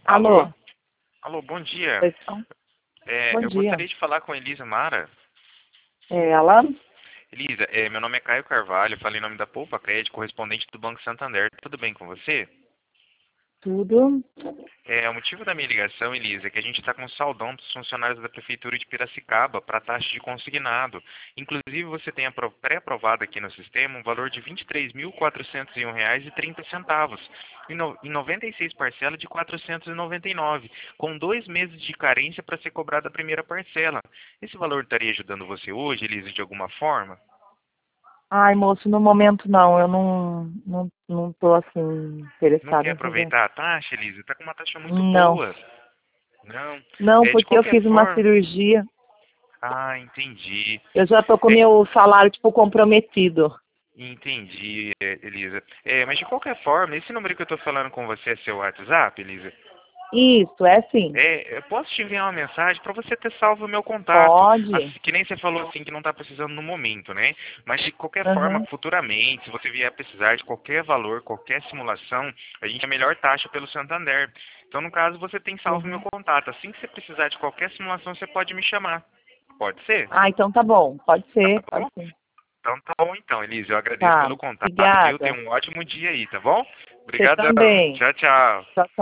Alô? Alô? Alô, bom dia. Pois não? Bom Eu dia. gostaria de falar com a Elisa Mara. É ela? Elisa, meu nome é Caio Carvalho, falei em nome da Poupa Crédito, correspondente do Banco Santander. Tudo bem com você? Tudo? O motivo da minha ligação, Elisa, é que a gente está com um saldão dos funcionários da Prefeitura de Piracicaba para taxa de consignado. Inclusive, você tem pré-aprovado aqui no sistema um valor de R$ 23.401,30 em 96 parcelas de R$ 499, com 2 meses de carência para ser cobrada a primeira parcela. Esse valor estaria ajudando você hoje, Elisa, de alguma forma? Ai, moço, no momento não. Eu não tô assim Não interessada quer em fazer. aproveitar a taxa, Elisa? Está com uma taxa muito Não. boa. Não. Não, De porque eu qualquer fiz uma forma... cirurgia. Ah, entendi. Eu já tô com É, meu salário, tipo, comprometido. Entendi, Elisa. Mas de qualquer forma, esse número que eu tô falando com você é seu WhatsApp, Elisa? Isso, é sim. Eu posso te enviar uma mensagem para você ter salvo o meu contato. Pode. Que nem você falou assim que não está precisando no momento, né? Mas de qualquer forma, Aham. futuramente, se você vier a precisar de qualquer valor, qualquer simulação, a gente tem a melhor taxa pelo Santander. Então, no caso, você tem salvo o meu Uhum. contato. Assim que você precisar de qualquer simulação, você pode me chamar. Pode ser? Ah, então tá bom. Pode Tá ser, pode bom? ser. Então tá bom então, Elise. Eu agradeço Tá. pelo contato, viu? Tenha Obrigada. um ótimo dia aí, tá bom? Você Obrigadão. também. Tchau, tchau. Tchau, tchau.